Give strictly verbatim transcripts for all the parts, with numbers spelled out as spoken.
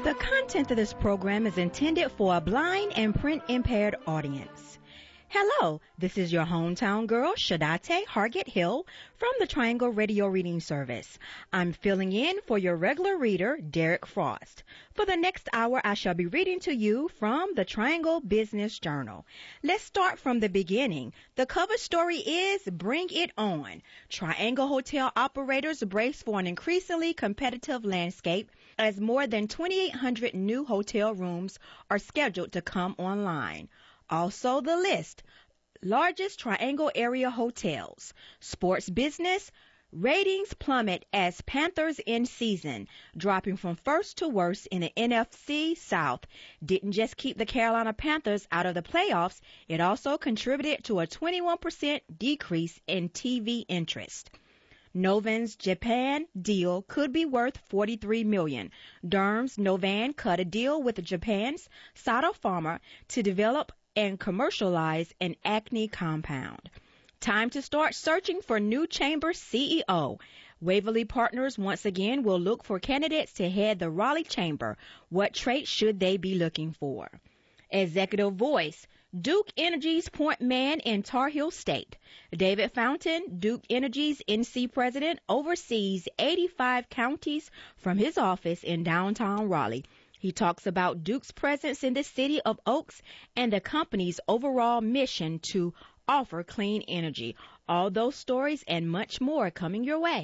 The content of this program is intended for a blind and print-impaired audience. Hello, this is your hometown girl, Shadate Hargett Hill, from the Triangle Radio Reading Service. I'm filling in for your regular reader, Derek Frost. For the next hour, I shall be reading to you from the Triangle Business Journal. Let's start from the beginning. The cover story is Bring It On. Triangle hotel operators brace for an increasingly competitive landscape as more than twenty-eight hundred new hotel rooms are scheduled to come online. Also the list, largest Triangle area hotels, sports business, ratings plummet as Panthers end season, dropping from first to worst in the N F C South. Didn't just keep the Carolina Panthers out of the playoffs, it also contributed to a twenty-one percent decrease in T V interest. Novan's Japan deal could be worth forty-three million dollars. Derm's Novan cut a deal with Japan's Sato Pharma to develop and commercialize an acne compound. Time to start searching for new chamber C E O. Waverly Partners once again will look for candidates to head the Raleigh Chamber. What traits should they be looking for? Executive Voice. Duke Energy's point man in Tar Heel State. David Fountain, Duke Energy's N C president, oversees eighty-five counties from his office in downtown Raleigh. He talks about Duke's presence in the city of Oaks and the company's overall mission to offer clean energy. All those stories and much more coming your way.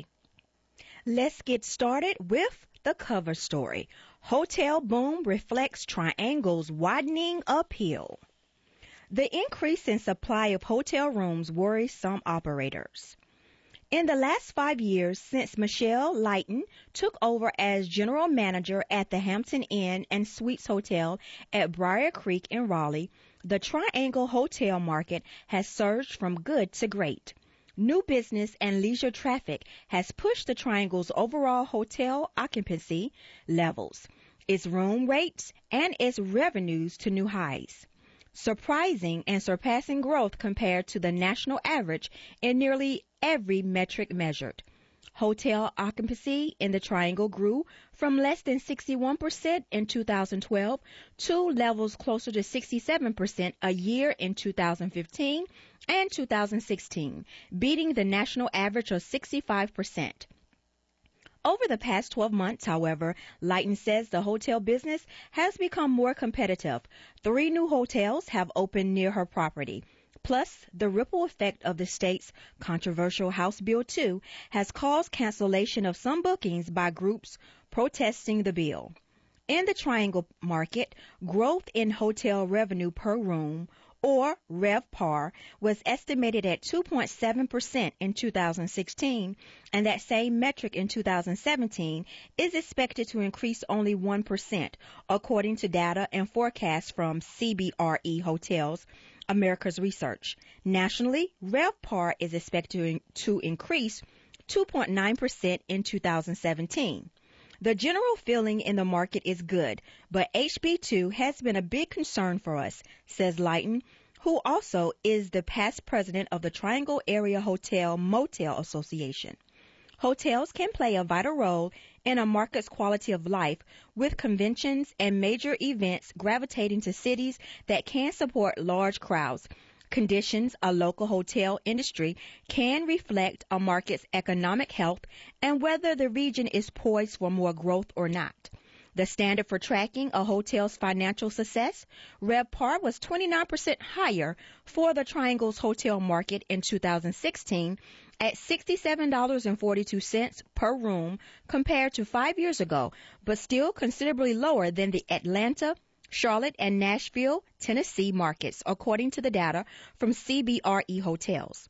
Let's get started with the cover story. Hotel boom reflects Triangle's widening uphill. The increase in supply of hotel rooms worries some operators. In the last five years since Michelle Lighton took over as general manager at the Hampton Inn and Suites Hotel at Briar Creek in Raleigh, the Triangle hotel market has surged from good to great. New business and leisure traffic has pushed the Triangle's overall hotel occupancy levels, its room rates, and its revenues to new highs. Surprising and surpassing growth compared to the national average in nearly every metric measured. Hotel occupancy in the Triangle grew from less than sixty-one percent in two thousand twelve to levels closer to sixty-seven percent a year in two thousand fifteen and two thousand sixteen, beating the national average of sixty-five percent. Over the past twelve months, however, Lighton says the hotel business has become more competitive. Three new hotels have opened near her property. Plus, the ripple effect of the state's controversial House Bill two has caused cancellation of some bookings by groups protesting the bill. In the Triangle market, growth in hotel revenue per room, or RevPAR, was estimated at two point seven percent in two thousand sixteen, and that same metric in two thousand seventeen is expected to increase only one percent, according to data and forecasts from C B R E Hotels, America's Research. Nationally, RevPAR is expected to increase two point nine percent in two thousand seventeen. The general feeling in the market is good, but H B two has been a big concern for us, says Lighton, who also is the past president of the Triangle Area Hotel Motel Association. Hotels can play a vital role in a market's quality of life, with conventions and major events gravitating to cities that can support large crowds. Conditions a local hotel industry can reflect a market's economic health and whether the region is poised for more growth or not. The standard for tracking a hotel's financial success, RevPAR, was twenty-nine percent higher for the Triangle's hotel market in two thousand sixteen at sixty-seven dollars and forty-two cents per room compared to five years ago, but still considerably lower than the Atlanta, Charlotte, and Nashville, Tennessee markets, according to the data from C B R E Hotels.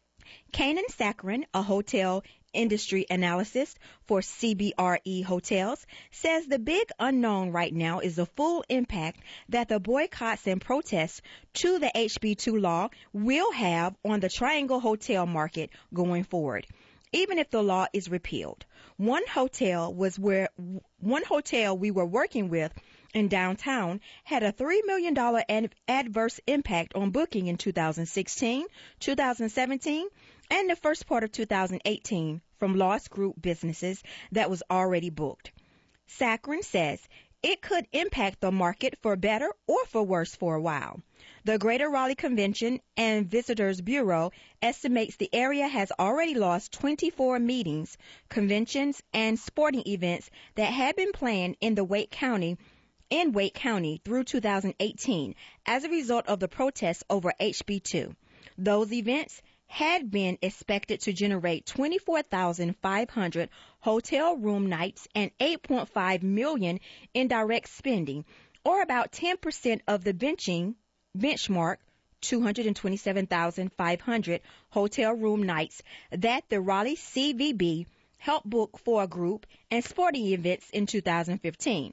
Kanan Sakarin, a hotel industry analyst for C B R E Hotels, says the big unknown right now is the full impact that the boycotts and protests to the H B two law will have on the Triangle hotel market going forward, even if the law is repealed. One hotel was where one hotel we were working with in downtown had a three million dollars ad- adverse impact on booking in two thousand sixteen, two thousand seventeen, and the first part of two thousand eighteen from lost group businesses that was already booked. Sakarin says it could impact the market for better or for worse for a while. The Greater Raleigh Convention and Visitors Bureau estimates the area has already lost twenty-four meetings, conventions, and sporting events that had been planned in the Wake County in Wake County through two thousand eighteen as a result of the protests over H B two. Those events had been expected to generate twenty-four thousand five hundred hotel room nights and eight point five million dollars in direct spending, or about ten percent of the benching benchmark two hundred twenty-seven thousand five hundred hotel room nights that the Raleigh C V B helped book for a group and sporting events in two thousand fifteen.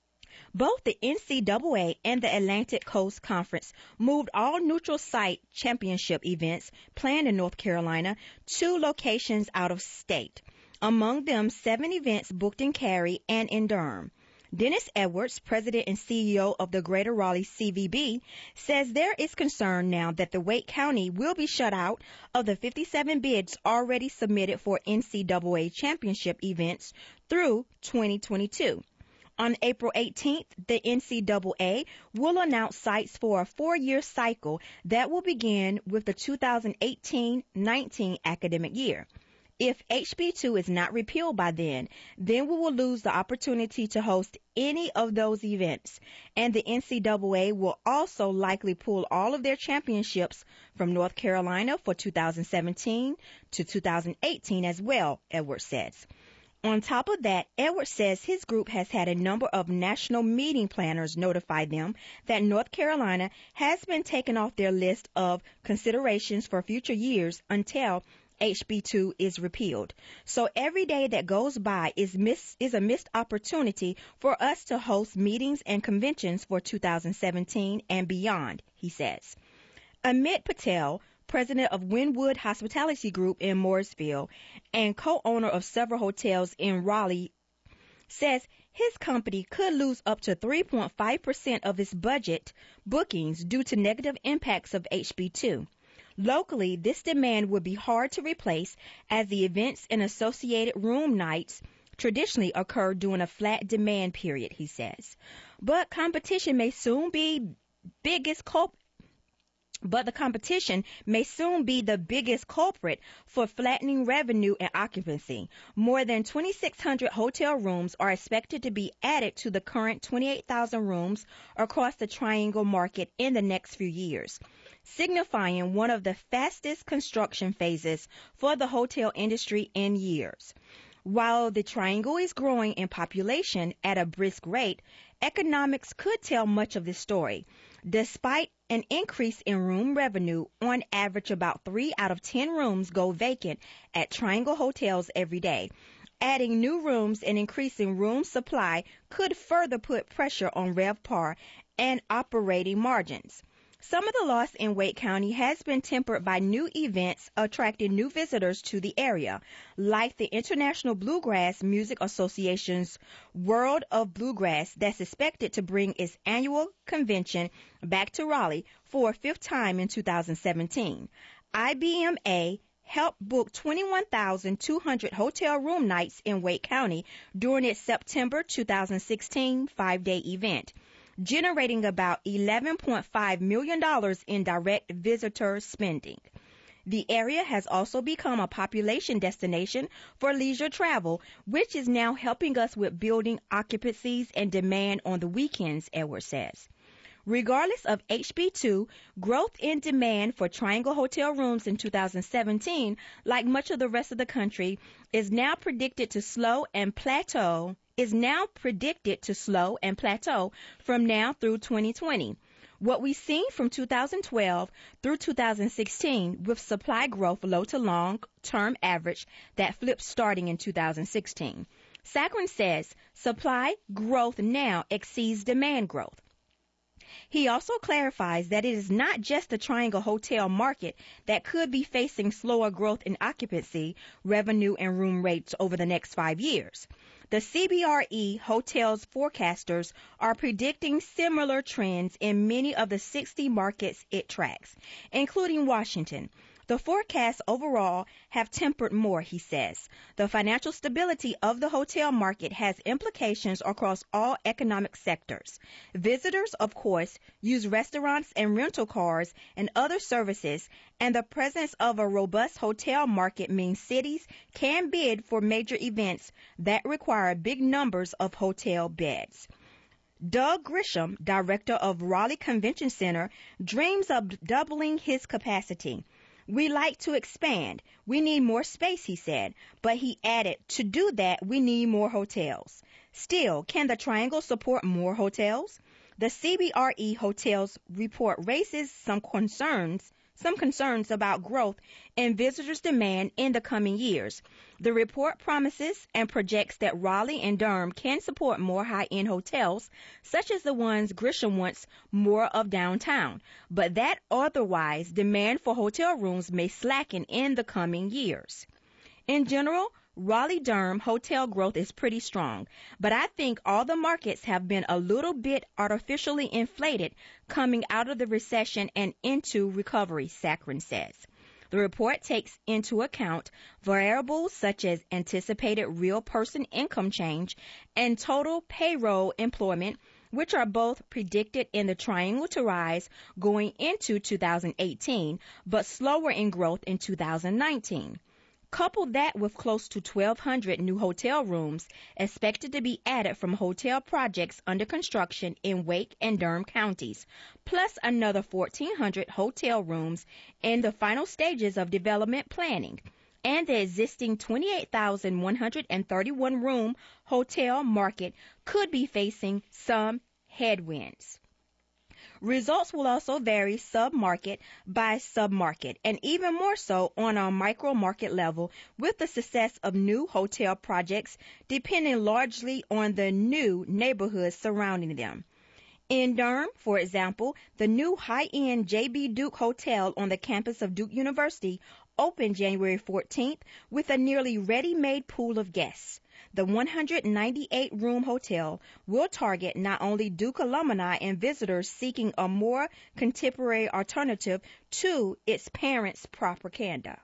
Both the N C double A and the Atlantic Coast Conference moved all neutral site championship events planned in North Carolina to locations out of state. Among them, seven events booked in Cary and in Durham. Dennis Edwards, president and C E O of the Greater Raleigh C V B, says there is concern now that the Wake County will be shut out of the fifty-seven bids already submitted for N C double A championship events through twenty twenty-two. On April eighteenth, the N C double A will announce sites for a four-year cycle that will begin with the two thousand eighteen nineteen academic year. If H B two is not repealed by then, then we will lose the opportunity to host any of those events, and the N C double A will also likely pull all of their championships from North Carolina for two thousand seventeen to two thousand eighteen as well, Edwards says. On top of that, Edwards says his group has had a number of national meeting planners notify them that North Carolina has been taken off their list of considerations for future years until H B two is repealed. So every day that goes by is miss, is a missed opportunity for us to host meetings and conventions for two thousand seventeen and beyond, he says. Amit Patel, president of Wynwood Hospitality Group in Mooresville and co-owner of several hotels in Raleigh, says his company could lose up to three point five percent of its budget bookings due to negative impacts of H B two. Locally, this demand would be hard to replace as the events and associated room nights traditionally occur during a flat demand period, he says. But competition may soon be biggest culprit But the competition may soon be the biggest culprit for flattening revenue and occupancy. More than twenty-six hundred hotel rooms are expected to be added to the current twenty-eight thousand rooms across the Triangle market in the next few years, signifying one of the fastest construction phases for the hotel industry in years. While the Triangle is growing in population at a brisk rate, economics could tell much of this story. Despite an increase in room revenue, on average about three out of ten rooms go vacant at Triangle hotels every day. Adding new rooms and increasing room supply could further put pressure on RevPAR and operating margins. Some of the loss in Wake County has been tempered by new events attracting new visitors to the area, like the International Bluegrass Music Association's World of Bluegrass that's expected to bring its annual convention back to Raleigh for a fifth time in two thousand seventeen. I B M A helped book twenty-one thousand two hundred hotel room nights in Wake County during its September two thousand sixteen five-day event, generating about eleven point five million dollars in direct visitor spending. The area has also become a population destination for leisure travel, which is now helping us with building occupancies and demand on the weekends, Edwards says. Regardless of H B two, growth in demand for Triangle hotel rooms in two thousand seventeen, like much of the rest of the country, is now predicted to slow and plateau is now predicted to slow and plateau from now through twenty twenty. What we've seen from two thousand twelve through two thousand sixteen with supply growth low to long-term average that flipped starting in two thousand sixteen. Saccharin says supply growth now exceeds demand growth. He also clarifies that it is not just the Triangle hotel market that could be facing slower growth in occupancy, revenue, and room rates over the next five years. The C B R E Hotels forecasters are predicting similar trends in many of the sixty markets it tracks, including Washington. The forecasts overall have tempered more, he says. The financial stability of the hotel market has implications across all economic sectors. Visitors, of course, use restaurants and rental cars and other services, and the presence of a robust hotel market means cities can bid for major events that require big numbers of hotel beds. Doug Grisham, director of Raleigh Convention Center, dreams of doubling his capacity. We like to expand. We need more space, he said. But he added, to do that, we need more hotels. Still, can the Triangle support more hotels? The C B R E Hotels report raises some concerns some concerns about growth in visitors' demand in the coming years. The report promises and projects that Raleigh and Durham can support more high-end hotels, such as the ones Grisham wants more of downtown, but that otherwise demand for hotel rooms may slacken in the coming years. In general, Raleigh-Durham hotel growth is pretty strong, but I think all the markets have been a little bit artificially inflated coming out of the recession and into recovery, Saccharin says. The report takes into account variables such as anticipated real person income change and total payroll employment, which are both predicted in the Triangle to rise going into two thousand eighteen, but slower in growth in two thousand nineteen. Couple that with close to twelve hundred new hotel rooms expected to be added from hotel projects under construction in Wake and Durham counties, plus another fourteen hundred hotel rooms in the final stages of development planning, and the existing twenty-eight thousand one hundred thirty-one room hotel market could be facing some headwinds. Results will also vary sub-market by sub-market, and even more so on a micro-market level with the success of new hotel projects depending largely on the new neighborhoods surrounding them. In Durham, for example, the new high-end J B. Duke Hotel on the campus of Duke University opened January fourteenth with a nearly ready-made pool of guests. The one hundred ninety-eight room hotel will target not only Duke alumni and visitors seeking a more contemporary alternative to its parents' propaganda.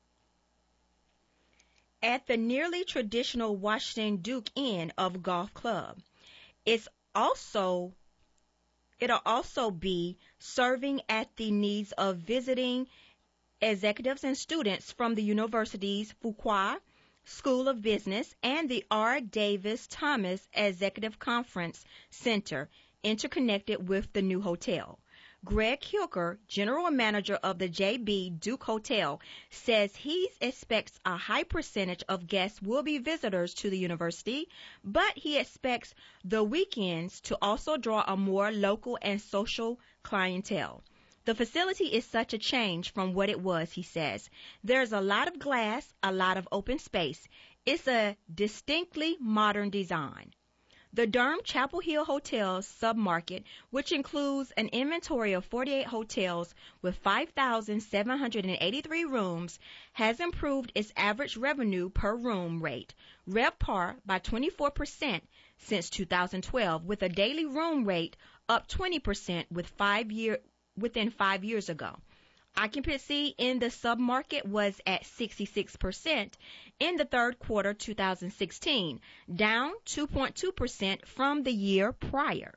At the nearly traditional Washington Duke Inn of Golf Club, it's also it'll also be serving at the needs of visiting executives and students from the university's Fuqua School of Business and the R. Davis Thomas Executive Conference Center, interconnected with the new hotel. Greg Hilker, general manager of the J B. Duke Hotel, says he expects a high percentage of guests will be visitors to the university, but he expects the weekends to also draw a more local and social clientele. The facility is such a change from what it was, he says. There's a lot of glass, a lot of open space. It's a distinctly modern design. The Durham Chapel Hill Hotel submarket, which includes an inventory of forty-eight hotels with five thousand seven hundred eighty-three rooms, has improved its average revenue per room rate, RevPAR, by twenty-four percent since two thousand twelve, with a daily room rate up twenty percent with five year within five years ago. Occupancy in the submarket was at sixty-six percent in the third quarter two thousand sixteen, down two point two percent from the year prior.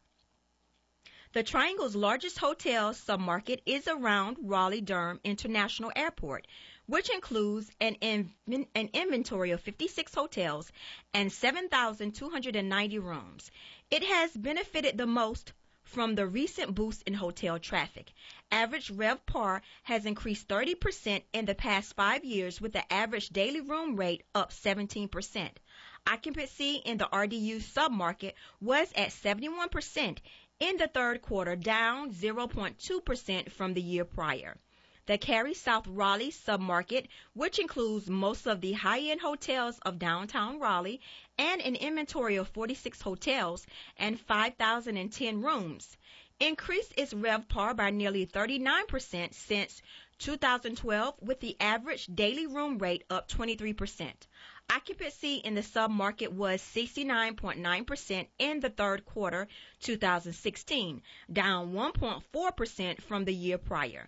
The Triangle's largest hotel submarket is around Raleigh-Durham International Airport, which includes an, in, an inventory of fifty-six hotels and seven thousand two hundred ninety rooms. It has benefited the most from the recent boost in hotel traffic. Average RevPAR has increased thirty percent in the past five years, with the average daily room rate up seventeen percent. Occupancy in the R D U submarket was at seventy-one percent in the third quarter, down zero point two percent from the year prior. The Cary South Raleigh submarket, which includes most of the high-end hotels of downtown Raleigh and an inventory of forty-six hotels and five thousand ten rooms, increased its RevPAR by nearly thirty-nine percent since two thousand twelve, with the average daily room rate up twenty-three percent. Occupancy in the submarket was sixty-nine point nine percent in the third quarter two thousand sixteen, down one point four percent from the year prior.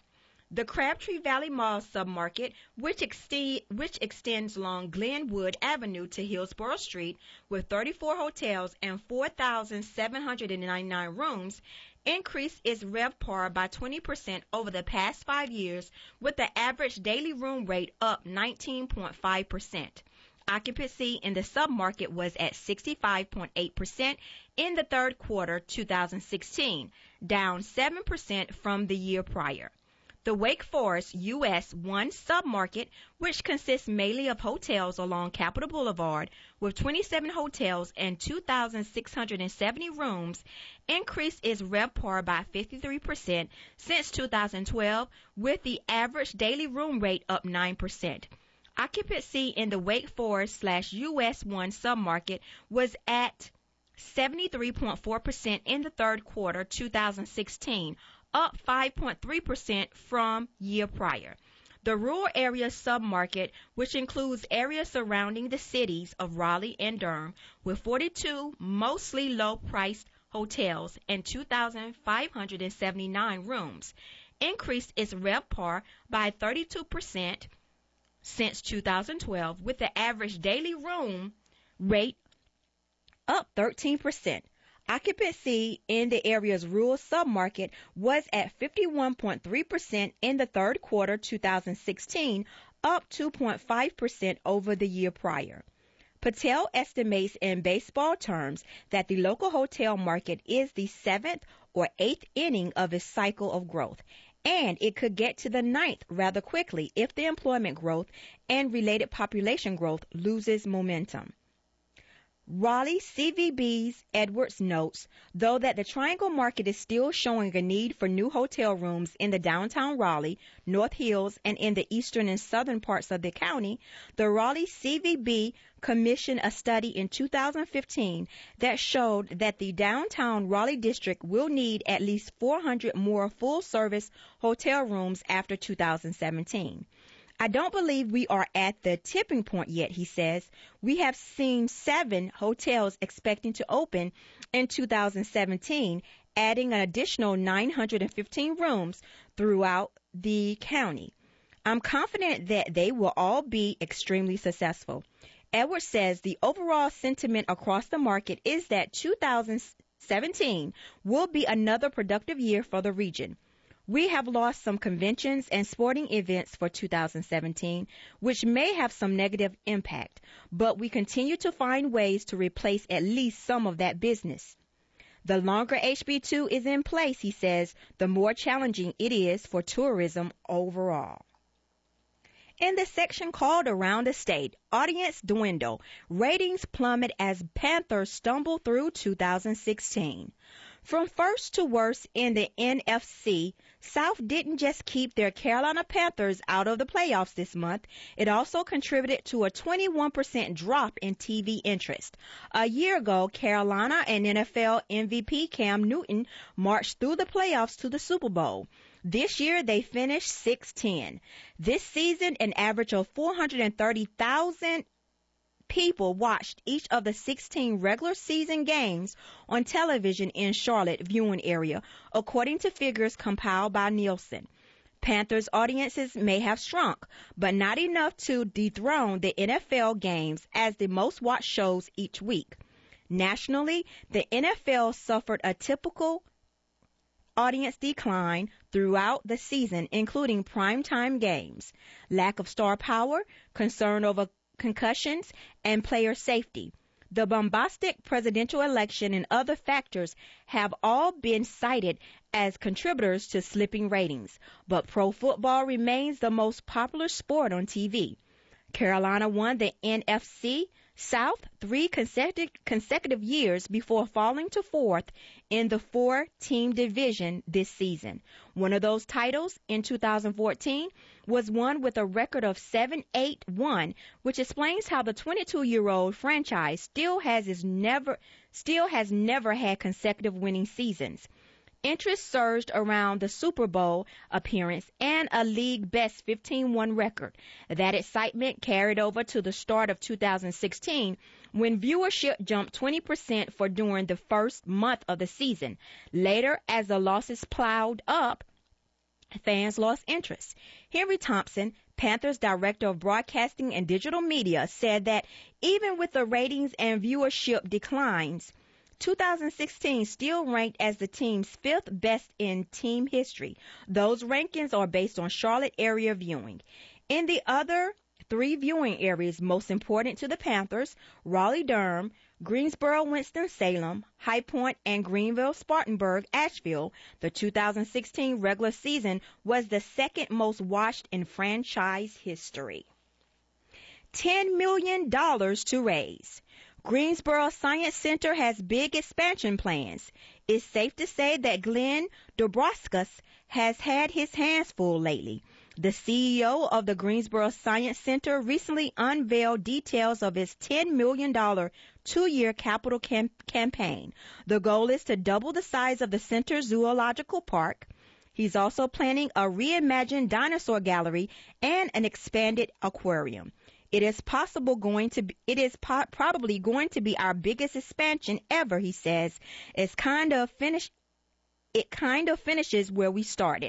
The Crabtree Valley Mall submarket, which, exe- which extends along Glenwood Avenue to Hillsborough Street with thirty-four hotels and four thousand seven hundred ninety-nine rooms, increased its RevPAR by twenty percent over the past five years, with the average daily room rate up nineteen point five percent. Occupancy in the submarket was at sixty-five point eight percent in the third quarter two thousand sixteen, down seven percent from the year prior. The Wake Forest U S one submarket, which consists mainly of hotels along Capitol Boulevard with twenty-seven hotels and two thousand six hundred seventy rooms, increased its RevPAR by fifty-three percent since two thousand twelve, with the average daily room rate up nine percent. Occupancy in the Wake Forest slash U S one submarket was at seventy-three point four percent in the third quarter two thousand sixteen, up five point three percent from year prior. The rural area submarket, which includes areas surrounding the cities of Raleigh and Durham, with forty-two mostly low-priced hotels and two thousand five hundred seventy-nine rooms, increased its RevPAR by thirty-two percent since two thousand twelve, with the average daily room rate up thirteen percent. Occupancy in the area's rural submarket was at fifty-one point three percent in the third quarter two thousand sixteen, up two point five percent over the year prior. Patel estimates in baseball terms that the local hotel market is the seventh or eighth inning of its cycle of growth, and it could get to the ninth rather quickly if the employment growth and related population growth loses momentum. Raleigh C V B's Edwards notes, though, that the Triangle market is still showing a need for new hotel rooms in the downtown Raleigh, North Hills, and in the eastern and southern parts of the county, the Raleigh C V B commissioned a study in two thousand fifteen that showed that the downtown Raleigh district will need at least four hundred more full-service hotel rooms after two thousand seventeen. I don't believe we are at the tipping point yet, he says. We have seen seven hotels expecting to open in two thousand seventeen, adding an additional nine hundred fifteen rooms throughout the county. I'm confident that they will all be extremely successful. Edwards says the overall sentiment across the market is that two thousand seventeen will be another productive year for the region. We have lost some conventions and sporting events for two thousand seventeen, which may have some negative impact, but we continue to find ways to replace at least some of that business. The longer H B two is in place, he says, the more challenging it is for tourism overall. In the section called Around the State, audience dwindle, ratings plummet as Panthers stumble through two thousand sixteen. From first to worst in the N F C, South didn't just keep their Carolina Panthers out of the playoffs this month. It also contributed to a twenty-one percent drop in T V interest. A year ago, Carolina and N F L M V P Cam Newton marched through the playoffs to the Super Bowl. This year, they finished six ten. This season, an average of four hundred thirty thousand people watched each of the sixteen regular season games on television in Charlotte viewing area, according to figures compiled by Nielsen. Panthers audiences may have shrunk, but not enough to dethrone the N F L games as the most watched shows each week. Nationally, the N F L suffered a typical audience decline throughout the season, including primetime games, lack of star power, concern over concussions, and player safety. The bombastic presidential election and other factors have all been cited as contributors to slipping ratings, but pro football remains the most popular sport on T V. Carolina won the N F C South three consecutive, consecutive years before falling to fourth in the four-team division this season. One of those titles in two thousand fourteen was won with a record of seven eight one, which explains how the twenty-two-year-old franchise still has its never still has never had consecutive winning seasons. Interest surged around the Super Bowl appearance and a league-best fifteen one record. That excitement carried over to the start of two thousand sixteen, when viewership jumped twenty percent for during the first month of the season. Later, as the losses plowed up, Fans lost interest. Henry Thompson, Panthers director of broadcasting and digital media, said that even with the ratings and viewership declines, two thousand sixteen still ranked as the team's fifth best in team history. Those rankings are based on Charlotte area viewing. In the other three viewing areas most important to the Panthers, Raleigh-Durham, Greensboro, Winston-Salem, High Point, and Greenville-Spartanburg-Asheville, the two thousand sixteen regular season was the second most watched in franchise history. ten million dollars to raise. Greensboro Science Center has big expansion plans. It's safe to say that Glenn Dombrovskis has had his hands full lately. The C E O of the Greensboro Science Center recently unveiled details of his ten million dollars two-year capital cam- campaign. The goal is to double the size of the center's zoological park. He's also planning a reimagined dinosaur gallery and an expanded aquarium. It is possible going to be, it is po- probably going to be our biggest expansion ever, he says. It's kind of finish, it kind of finishes where we started.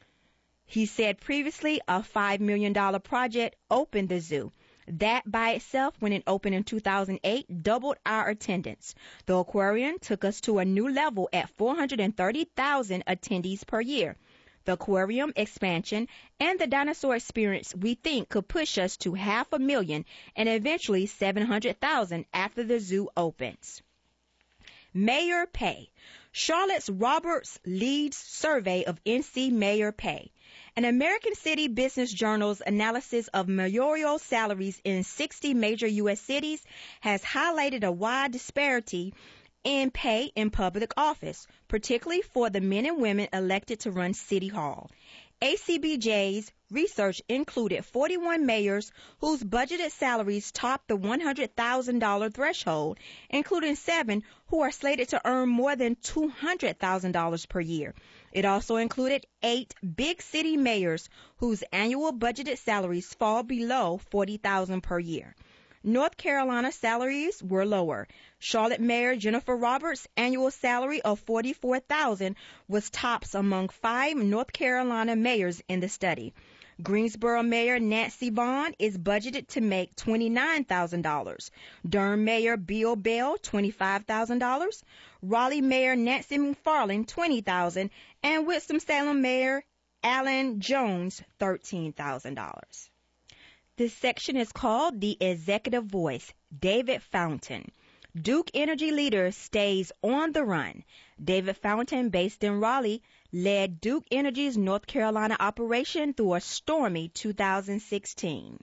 He said previously a five million dollars project opened the zoo. That by itself, when it opened in two thousand eight, doubled our attendance. The aquarium took us to a new level at four hundred thirty thousand attendees per year. The aquarium expansion and the dinosaur experience, we think, could push us to half a million and eventually seven hundred thousand after the zoo opens. Mayor pay. Charlotte's Roberts leads survey of N C mayor pay. An American City Business Journal's analysis of mayoral salaries in sixty major U S cities has highlighted a wide disparity in pay in public office, particularly for the men and women elected to run City Hall. A C B J's research included forty-one mayors whose budgeted salaries topped the one hundred thousand dollars threshold, including seven who are slated to earn more than two hundred thousand dollars per year. It also included eight big city mayors whose annual budgeted salaries fall below forty thousand dollars per year. North Carolina salaries were lower. Charlotte Mayor Jennifer Roberts' annual salary of forty-four thousand dollars was tops among five North Carolina mayors in the study. Greensboro Mayor Nancy Vaughn is budgeted to make twenty-nine thousand dollars. Durham Mayor Bill Bell, twenty-five thousand dollars. Raleigh Mayor Nancy McFarland, twenty thousand dollars. And Winston-Salem Mayor Alan Jones, thirteen thousand dollars. This section is called The Executive Voice. David Fountain. Duke Energy leader stays on the run. David Fountain, based in Raleigh, led Duke Energy's North Carolina operation through a stormy two thousand sixteen.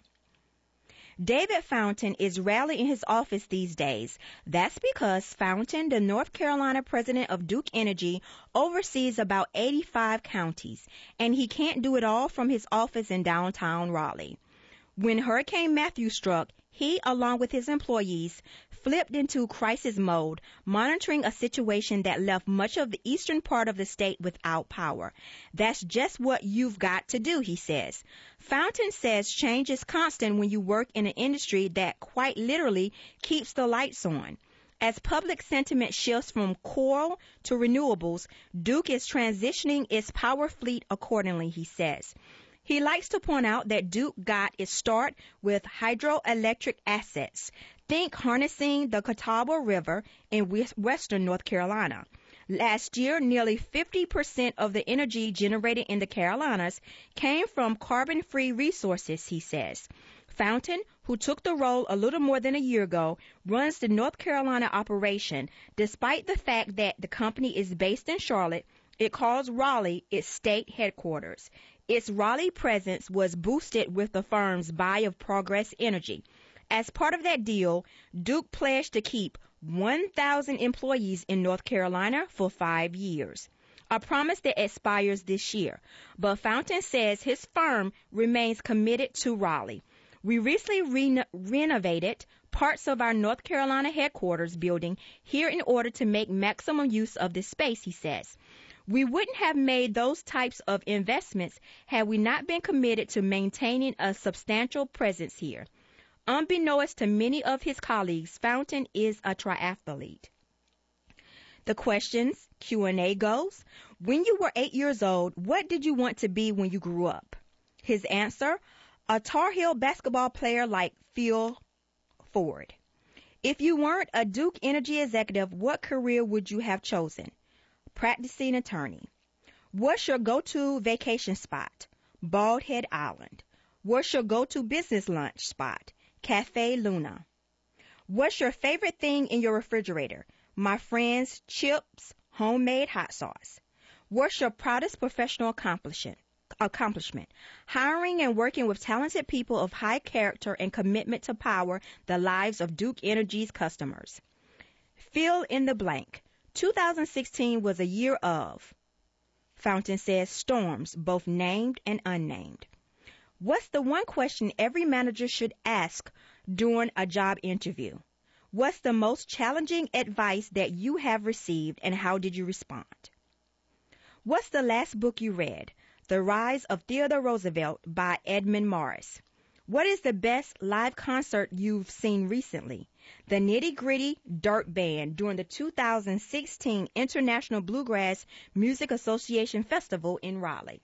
David Fountain is rarely in his office these days. That's because Fountain, the North Carolina president of Duke Energy, oversees about eighty-five counties, and he can't do it all from his office in downtown Raleigh. When Hurricane Matthew struck, he, along with his employees, flipped into crisis mode, monitoring a situation that left much of the eastern part of the state without power. That's just what you've got to do, he says. Fountain says change is constant when you work in an industry that quite literally keeps the lights on. As public sentiment shifts from coal to renewables, Duke is transitioning its power fleet accordingly, he says. He likes to point out that Duke got its start with hydroelectric assets. Think harnessing the Catawba River in western North Carolina. Last year, nearly fifty percent of the energy generated in the Carolinas came from carbon-free resources, he says. Fountain, who took the role a little more than a year ago, runs the North Carolina operation. Despite the fact that the company is based in Charlotte, it calls Raleigh its state headquarters. Its Raleigh presence was boosted with the firm's buy of Progress Energy. As part of that deal, Duke pledged to keep one thousand employees in North Carolina for five years, a promise that expires this year. But Fountain says his firm remains committed to Raleigh. We recently re- renovated parts of our North Carolina headquarters building here in order to make maximum use of this space, he says. We wouldn't have made those types of investments had we not been committed to maintaining a substantial presence here. Unbeknownst to many of his colleagues, Fountain is a triathlete. The questions Q and A goes, when you were eight years old, what did you want to be when you grew up? His answer, a Tar Heel basketball player like Phil Ford. If you weren't a Duke Energy executive, what career would you have chosen? Practicing attorney. What's your go-to vacation spot? Bald Head Island. What's your go-to business lunch spot? Cafe Luna. What's your favorite thing in your refrigerator? My friend's chips, homemade hot sauce. What's your proudest professional accomplishment? Accomplishment. Hiring and working with talented people of high character and commitment to power the lives of Duke Energy's customers. Fill in the blank. two thousand sixteen was a year of, Fountain says, storms, both named and unnamed. What's the one question every manager should ask during a job interview? What's the most challenging advice that you have received, and how did you respond? What's the last book you read? The Rise of Theodore Roosevelt by Edmund Morris. What is the best live concert you've seen recently? The Nitty Gritty Dirt Band during the two thousand sixteen International Bluegrass Music Association Festival in Raleigh.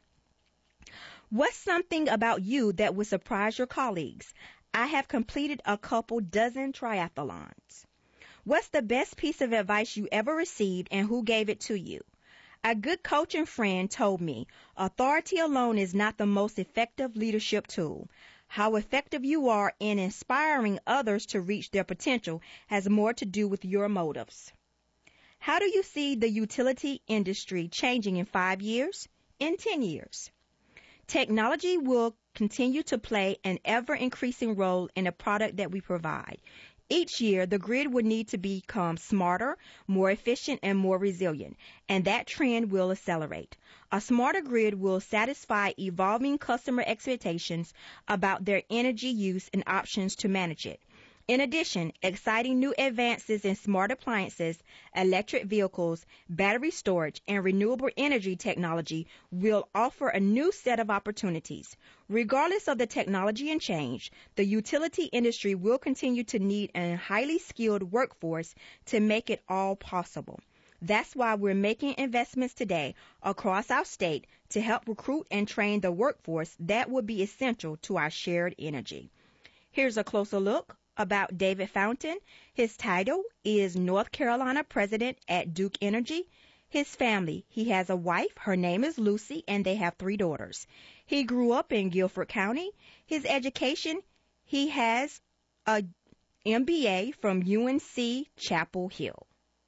What's something about you that would surprise your colleagues? I have completed a couple dozen triathlons. What's the best piece of advice you ever received, and who gave it to you? A good coach and friend told me, authority alone is not the most effective leadership tool. How effective you are in inspiring others to reach their potential has more to do with your motives. How do you see the utility industry changing in five years, in ten years? Technology will continue to play an ever-increasing role in the product that we provide. Each year, the grid will need to become smarter, more efficient, and more resilient, and that trend will accelerate. A smarter grid will satisfy evolving customer expectations about their energy use and options to manage it. In addition, exciting new advances in smart appliances, electric vehicles, battery storage, and renewable energy technology will offer a new set of opportunities. Regardless of the technology and change, the utility industry will continue to need a highly skilled workforce to make it all possible. That's why we're making investments today across our state to help recruit and train the workforce that will be essential to our shared energy. Here's a closer look about David Fountain. His title is North Carolina President at Duke Energy. His family, he has a wife, her name is Lucy, and they have three daughters. He grew up in Guilford County. His education, he has a M B A from U N C Chapel Hill.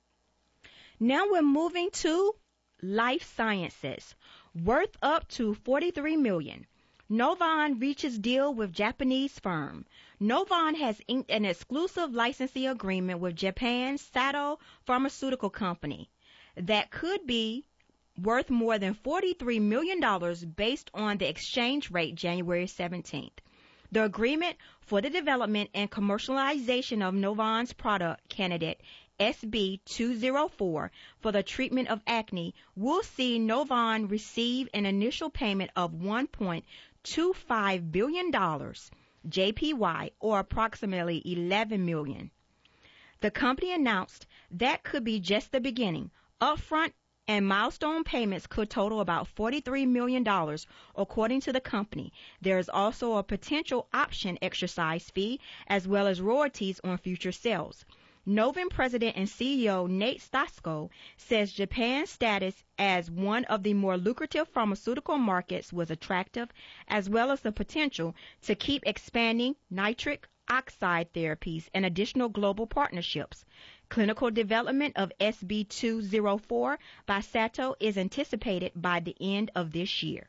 Now we're moving to life sciences, worth up to forty-three million dollars. Novan reaches deal with Japanese firm. Novan has inked an exclusive licensing agreement with Japan's Sato Pharmaceutical Company that could be worth more than forty-three million dollars based on the exchange rate January seventeenth. The agreement for the development and commercialization of Novan's product candidate S B two oh four for the treatment of acne will see Novan receive an initial payment of one point two five billion dollars J P Y, or approximately eleven million dollars. The company announced that could be just the beginning. Upfront and milestone payments could total about forty-three million dollars, according to the company. There is also a potential option exercise fee as well as royalties on future sales. Novan President and C E O Nate Stasko says Japan's status as one of the more lucrative pharmaceutical markets was attractive, as well as the potential to keep expanding nitric oxide therapies and additional global partnerships. Clinical development of S B two oh four by Sato is anticipated by the end of this year.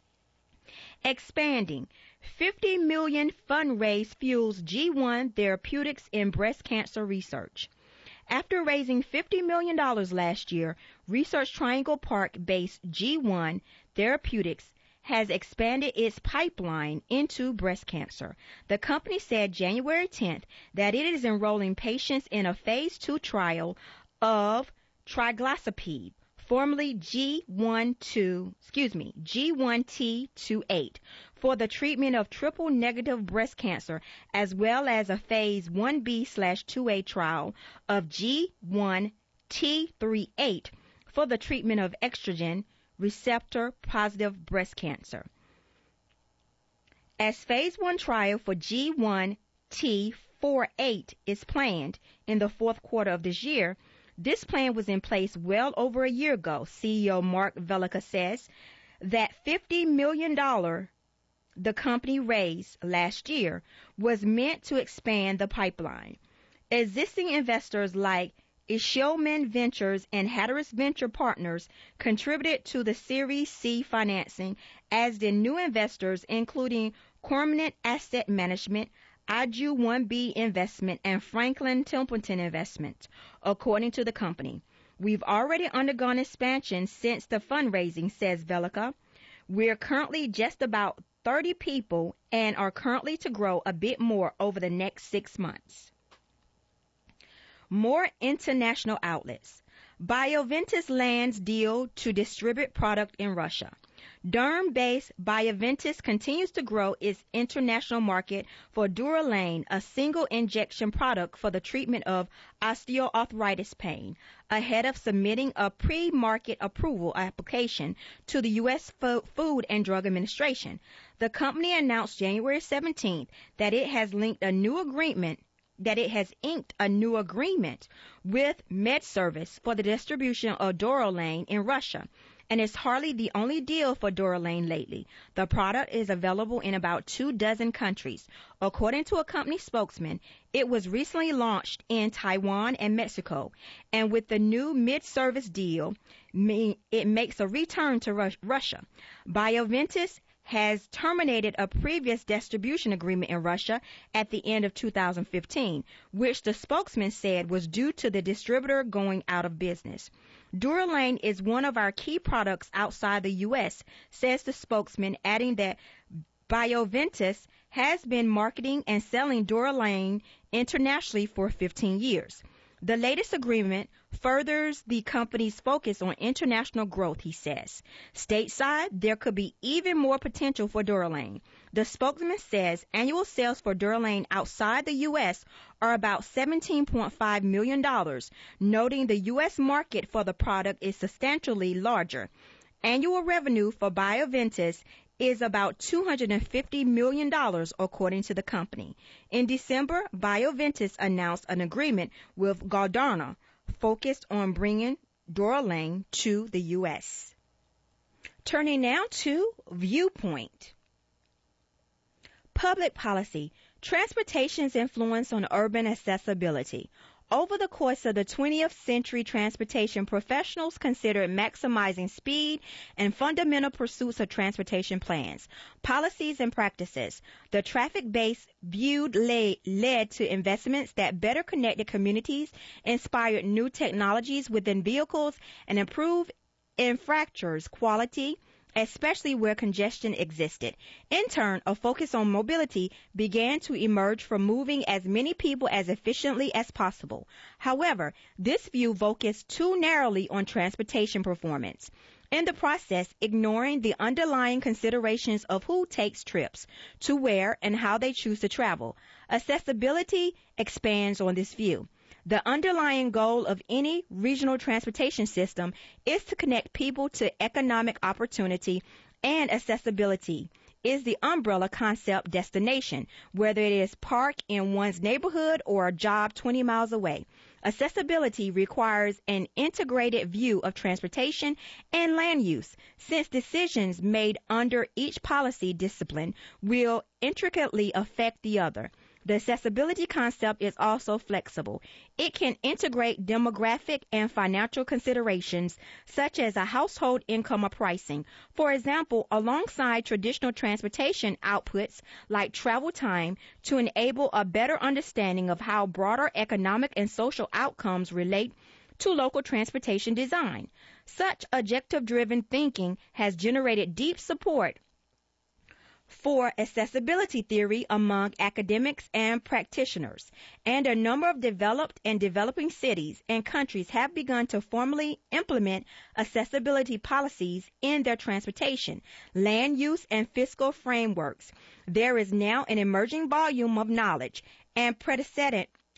Expanding. fifty million dollars fundraise fuels G one Therapeutics in breast cancer research. After raising fifty million dollars last year, Research Triangle Park-based G one Therapeutics has expanded its pipeline into breast cancer. The company said January tenth that it is enrolling patients in a phase two trial of triglipizide, formerly G one two, excuse me, G one T twenty-eight, for the treatment of triple-negative breast cancer, as well as a phase one B slash two A trial of G one T thirty-eight for the treatment of estrogen receptor positive breast cancer. As phase one trial for G one T forty-eight is planned in the fourth quarter of this year, this plan was in place well over a year ago. C E O Mark Velleca says that fifty million dollars the company raised last year was meant to expand the pipeline. Existing investors like Ishelman Ventures and Hatteras Venture Partners contributed to the Series C financing, as did new investors including Cormorant Asset Management, I G one B Investment, and Franklin Templeton Investment, according to the company. We've already undergone expansion since the fundraising, says Velleca. We're currently just about thirty people and are currently to grow a bit more over the next six months. More international outlets. Bioventus lands deal to distribute product in Russia. Durham-based Bioventus continues to grow its international market for Durolane, a single injection product for the treatment of osteoarthritis pain, ahead of submitting a pre-market approval application to the U S Food and Drug Administration. The company announced January seventeenth that it has linked a new agreement that it has inked a new agreement with MedService for the distribution of Durolane in Russia. And it's hardly the only deal for Durolane lately. The product is available in about two dozen countries. According to a company spokesman, it was recently launched in Taiwan and Mexico. And with the new mid-service deal, it makes a return to Russia. Bioventus has terminated a previous distribution agreement in Russia at the end of two thousand fifteen, which the spokesman said was due to the distributor going out of business. Durolane is one of our key products outside the U S, says the spokesman, adding that Bioventus has been marketing and selling Durolane internationally for fifteen years. The latest agreement furthers the company's focus on international growth, he says. Stateside, there could be even more potential for Durolane. The spokesman says annual sales for Durolane outside the U S are about seventeen point five million dollars, noting the U S market for the product is substantially larger. Annual revenue for Bioventus is about two hundred fifty million dollars, according to the company. In December, Bioventus announced an agreement with Galderma focused on bringing Durolane to the U S. Turning now to Viewpoint. Public policy. Transportation's influence on urban accessibility. Over the course of the twentieth century, transportation professionals considered maximizing speed and fundamental pursuits of transportation plans, policies, and practices. The traffic base viewed led, led to investments that better connected communities, inspired new technologies within vehicles, and improved infrastructure's quality, especially where congestion existed. In turn, a focus on mobility began to emerge from moving as many people as efficiently as possible. However, this view focused too narrowly on transportation performance, in the process ignoring the underlying considerations of who takes trips, to where, and how they choose to travel. Accessibility expands on this view. The underlying goal of any regional transportation system is to connect people to economic opportunity, and accessibility is the umbrella concept destination, whether it is park in one's neighborhood or a job twenty miles away. Accessibility requires an integrated view of transportation and land use, since decisions made under each policy discipline will intricately affect the other. The accessibility concept is also flexible. It can integrate demographic and financial considerations, such as a household income or pricing. For example, alongside traditional transportation outputs like travel time, to enable a better understanding of how broader economic and social outcomes relate to local transportation design. Such objective-driven thinking has generated deep support for accessibility theory among academics and practitioners, and a number of developed and developing cities and countries have begun to formally implement accessibility policies in their transportation, land use, and fiscal frameworks. There is now an emerging volume of knowledge and precedent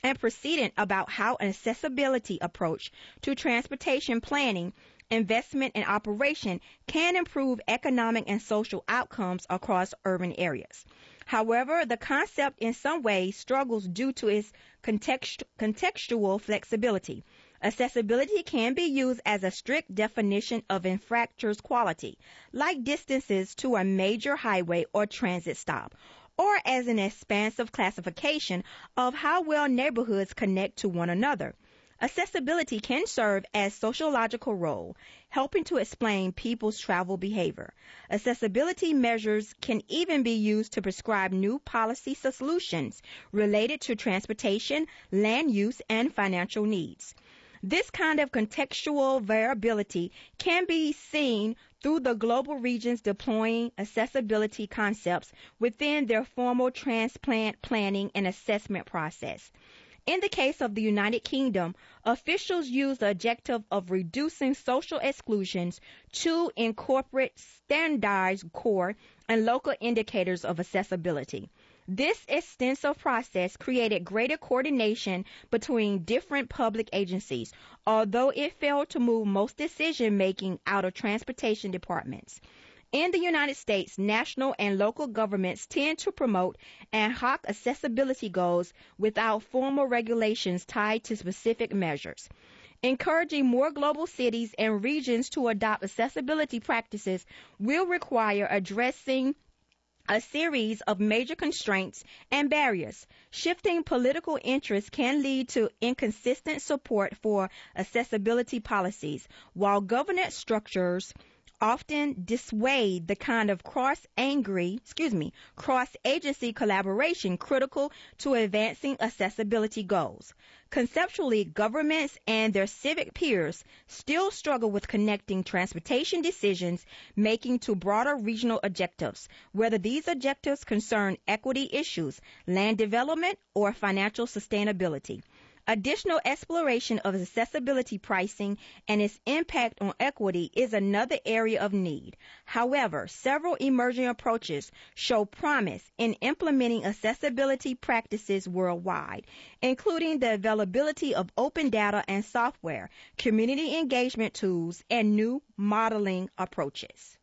precedent about how an accessibility approach to transportation planning, investment, and operation can improve economic and social outcomes across urban areas. However, the concept in some ways struggles due to its context- contextual flexibility. Accessibility can be used as a strict definition of infrastructure's quality, like distances to a major highway or transit stop, or as an expansive classification of how well neighborhoods connect to one another. Accessibility can serve as sociological role, helping to explain people's travel behavior. Accessibility measures can even be used to prescribe new policy solutions related to transportation, land use, and financial needs. This kind of contextual variability can be seen through the global regions deploying accessibility concepts within their formal transplant planning and assessment process. In the case of the United Kingdom, officials use the objective of reducing social exclusions to incorporate standardized core and local indicators of accessibility. This extensive process created greater coordination between different public agencies, although it failed to move most decision-making out of transportation departments. In the United States, national and local governments tend to promote ad hoc accessibility goals without formal regulations tied to specific measures. Encouraging more global cities and regions to adopt accessibility practices will require addressing a series of major constraints and barriers. Shifting political interests can lead to inconsistent support for accessibility policies, while governance structures often dissuade the kind of cross-angry, excuse me, cross-agency collaboration critical to advancing accessibility goals. Conceptually, governments and their civic peers still struggle with connecting transportation decisions making to broader regional objectives, whether these objectives concern equity issues, land development, or financial sustainability. Additional exploration of accessibility pricing and its impact on equity is another area of need. However, several emerging approaches show promise in implementing accessibility practices worldwide, including the availability of open data and software, community engagement tools, and new modeling approaches.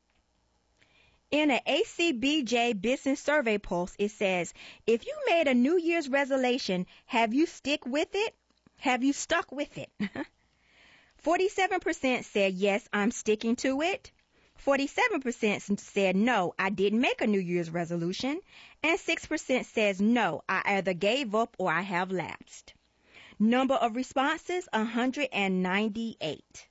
In an A C B J Business Survey post, it says, if you made a New Year's resolution, have you stick with it? Have you stuck with it? forty-seven percent said, yes, I'm sticking to it. forty-seven percent said, no, I didn't make a New Year's resolution. And six percent says, no, I either gave up or I have lapsed. Number of responses, one hundred ninety-eight.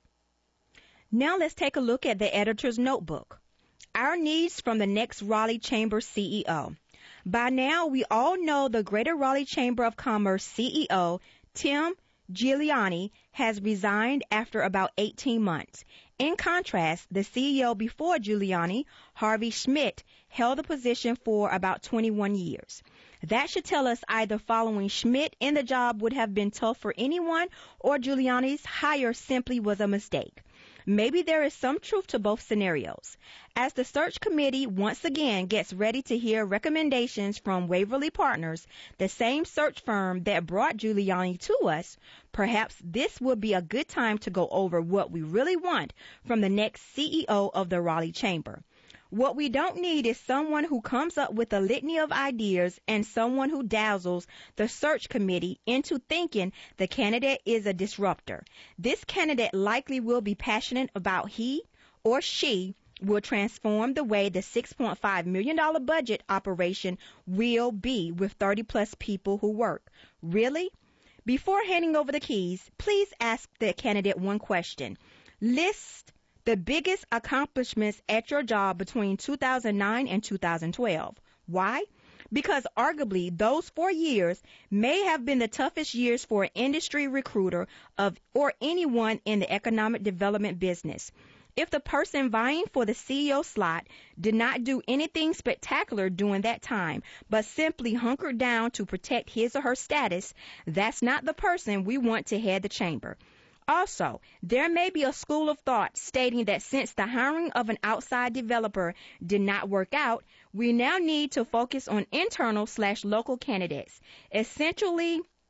Now let's take a look at the editor's notebook. Our needs from the next Raleigh Chamber C E O. By now, we all know the Greater Raleigh Chamber of Commerce C E O, Tim Giuliani, has resigned after about eighteen months. In contrast, the C E O before Giuliani, Harvey Schmidt, held the position for about twenty-one years. That should tell us either following Schmidt in the job would have been tough for anyone, or Giuliani's hire simply was a mistake. Maybe there is some truth to both scenarios. As the search committee once again gets ready to hear recommendations from Waverly Partners, the same search firm that brought Giuliani to us, perhaps this would be a good time to go over what we really want from the next C E O of the Raleigh Chamber. What we don't need is someone who comes up with a litany of ideas and someone who dazzles the search committee into thinking the candidate is a disruptor. This candidate likely will be passionate about he or she will transform the way the six point five million dollars budget operation will be with thirty plus people who work. Really? Before handing over the keys, please ask the candidate one question. List the biggest accomplishments at your job between two thousand nine and two thousand twelve. Why? Because arguably those four years may have been the toughest years for an industry recruiter of or anyone in the economic development business. If the person vying for the C E O slot did not do anything spectacular during that time, but simply hunkered down to protect his or her status, that's not the person we want to head the chamber. Also, there may be a school of thought stating that since the hiring of an outside developer did not work out, we now need to focus on internal slash local candidates. Essentially,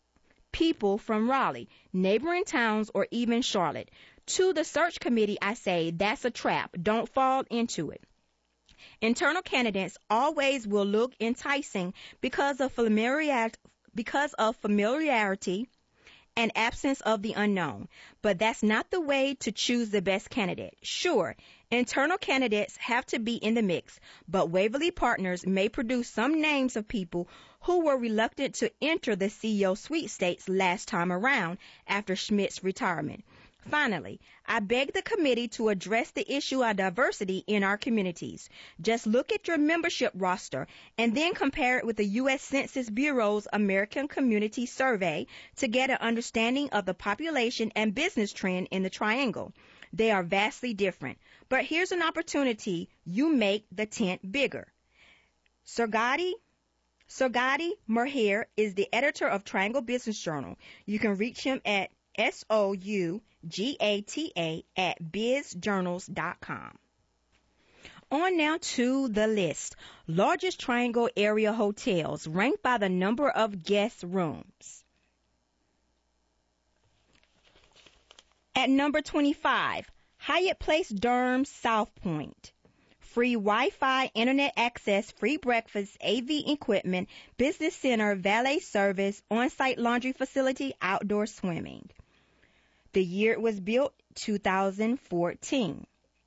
people from Raleigh, neighboring towns, or even Charlotte. To the search committee, I say that's a trap. Don't fall into it. Internal candidates always will look enticing because of familiarity, because of familiarity and absence of the unknown. But that's not the way to choose the best candidate. Sure, internal candidates have to be in the mix, but Waverly Partners may produce some names of people who were reluctant to enter the C E O sweepstakes last time around after Schmidt's retirement. Finally, I beg the committee to address the issue of diversity in our communities. Just look at your membership roster and then compare it with the U S Census Bureau's American Community Survey to get an understanding of the population and business trend in the Triangle. They are vastly different. But here's an opportunity. You make the tent bigger. Surgati Surgati Merher is the editor of Triangle Business Journal. You can reach him at S O U G A T A at biz journals dot com. On now to the list. Largest Triangle area hotels ranked by the number of guest rooms. At number twenty-five, Hyatt Place Durham South Point. Free Wi-Fi, internet access, free breakfast, A V equipment, business center, valet service, on-site laundry facility, outdoor swimming. The year it was built, two thousand fourteen.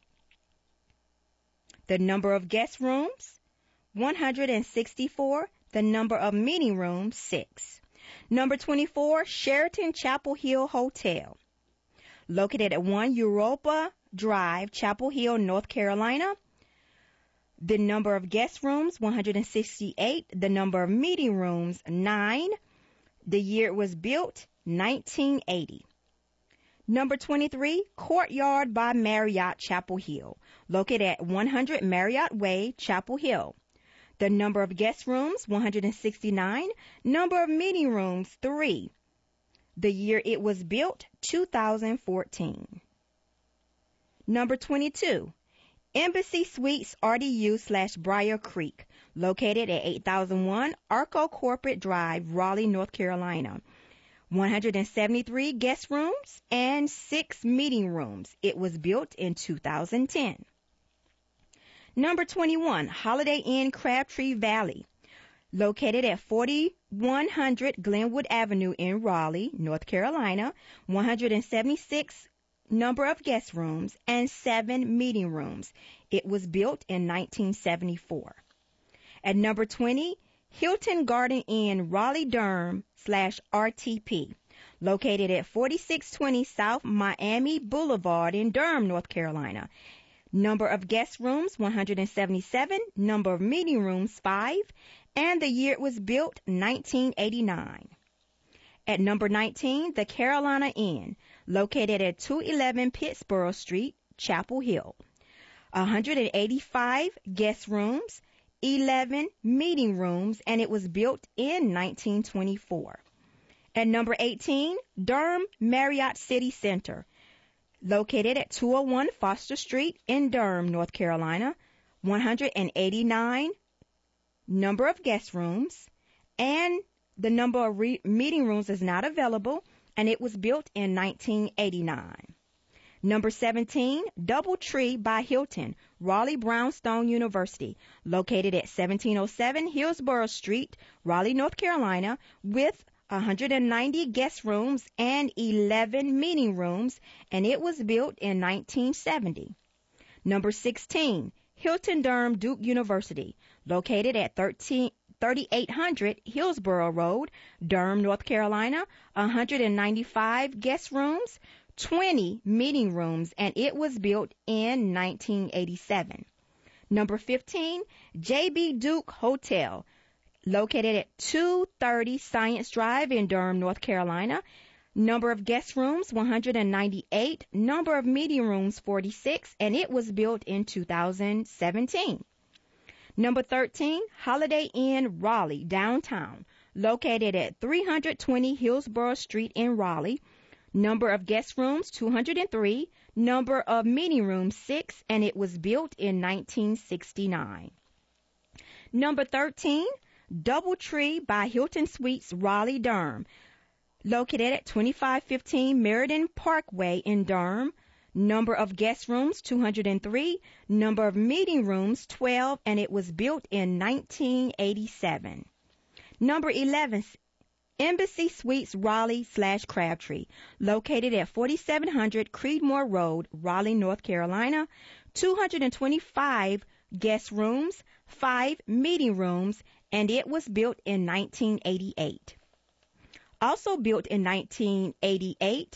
The number of guest rooms, one hundred sixty-four. The number of meeting rooms, six. Number twenty-four, Sheraton Chapel Hill Hotel. Located at one Europa Drive, Chapel Hill, North Carolina. The number of guest rooms, one hundred sixty-eight. The number of meeting rooms, nine. The year it was built, nineteen eighty. Number twenty-three, Courtyard by Marriott, Chapel Hill. Located at one hundred Marriott Way, Chapel Hill. The number of guest rooms, one hundred sixty-nine. Number of meeting rooms, three. The year it was built, two thousand fourteen. Number twenty-two, Embassy Suites R D U slash Briar Creek, located at eight thousand one Arco Corporate Drive, Raleigh, North Carolina. one hundred seventy-three guest rooms and six meeting rooms. It was built in two thousand ten. Number twenty-one, Holiday Inn Crabtree Valley, located at forty-one hundred Glenwood Avenue in Raleigh, North Carolina. one hundred seventy-six number of guest rooms and seven meeting rooms. It was built in nineteen seventy-four. At number twenty, Hilton Garden Inn Raleigh Durham slash R T P, located at forty-six twenty South Miami Boulevard in Durham, North Carolina. Number of guest rooms, one hundred seventy-seven. Number of meeting rooms, five. And the year it was built, nineteen eighty-nine. At number nineteen, the Carolina Inn, located at two eleven Pittsboro Street, Chapel Hill. one hundred eighty-five guest rooms, eleven meeting rooms, and it was built in nineteen twenty-four. At number eighteen, Durham Marriott City Center, located at two oh one Foster Street in Durham, North Carolina. one hundred eighty-nine number of guest rooms, and the number of re- meeting rooms is not available, and it was built in nineteen eighty-nine. Number seventeen, Doubletree by Hilton, Raleigh Brownstone University, located at seventeen oh seven Hillsborough Street, Raleigh, North Carolina, with one hundred ninety guest rooms and eleven meeting rooms, and it was built in nineteen seventy. Number sixteen, Hilton Durham Duke University, located at thirty-eight hundred Hillsborough Road, Durham, North Carolina, one hundred ninety-five guest rooms, twenty meeting rooms, and it was built in nineteen eighty-seven. Number fifteen, J B Duke Hotel, located at two thirty Science Drive in Durham, North Carolina. Number of guest rooms, one hundred ninety-eight. Number of meeting rooms, forty-six, and it was built in two thousand seventeen. Number thirteen, Holiday Inn Raleigh, downtown, located at three twenty Hillsborough Street in Raleigh. Number of guest rooms, two hundred three. Number of meeting rooms, six, and it was built in nineteen sixty-nine. Number thirteen, Doubletree by Hilton Suites Raleigh Durham, located at twenty-five fifteen Meriden Parkway in Durham. Number of guest rooms, two hundred three. Number of meeting rooms, twelve, and it was built in nineteen eighty-seven. Number eleven, Embassy Suites Raleigh slash Crabtree, located at forty-seven hundred Creedmoor Road, Raleigh, North Carolina. two hundred twenty-five guest rooms, five meeting rooms, and it was built in nineteen eighty-eight. Also built in nineteen eighty-eight,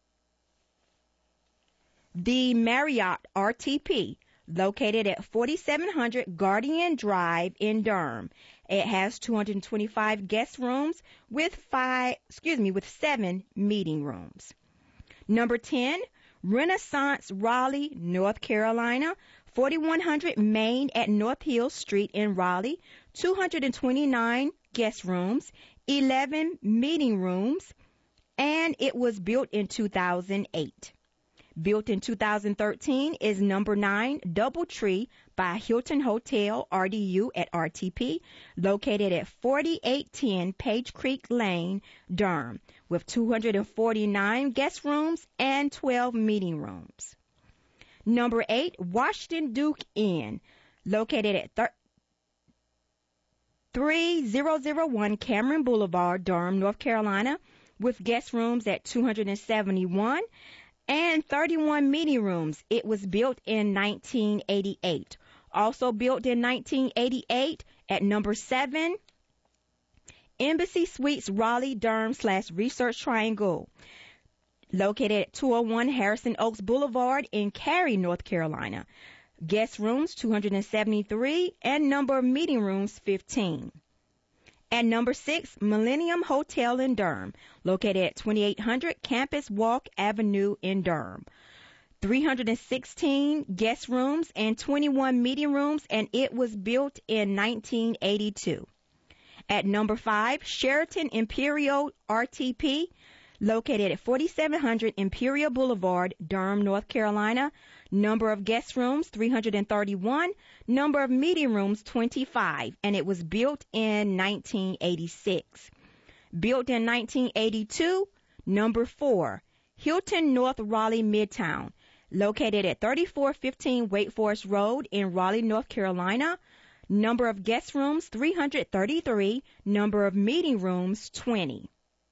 the Marriott R T P, located at forty-seven hundred Guardian Drive in Durham. It has two hundred twenty-five guest rooms with five, excuse me, with seven meeting rooms. Number ten, Renaissance Raleigh, North Carolina, forty-one hundred Main at North Hill Street in Raleigh, two hundred twenty-nine guest rooms, eleven meeting rooms, and it was built in two thousand eight. Built in two thousand thirteen is number nine Doubletree by Hilton Hotel R D U at R T P, located at forty-eight ten Page Creek Lane, Durham, with two hundred forty-nine guest rooms and twelve meeting rooms. Number eight, Washington Duke Inn, located at thir- three thousand one Cameron Boulevard, Durham, North Carolina, with guest rooms at two hundred seventy-one and thirty-one meeting rooms. It was built in nineteen eighty-eight. Also built in nineteen eighty-eight at number seven, Embassy Suites Raleigh, Durham slash Research Triangle, located at two oh one Harrison Oaks Boulevard in Cary, North Carolina. Guest rooms two hundred seventy-three and number of meeting rooms fifteen. At number six, Millennium Hotel in Durham, located at twenty-eight hundred Campus Walk Avenue in Durham. three hundred sixteen guest rooms and twenty-one meeting rooms, and it was built in nineteen eighty-two. At number five, Sheraton Imperial R T P, located at forty-seven hundred Imperial Boulevard, Durham, North Carolina. Number of guest rooms, three hundred thirty-one. Number of meeting rooms, twenty-five. And it was built in nineteen eighty-six. Built in nineteen eighty-two, number four, Hilton North Raleigh Midtown, located at thirty-four fifteen Wake Forest Road in Raleigh, North Carolina. Number of guest rooms, three hundred thirty-three. Number of meeting rooms, twenty.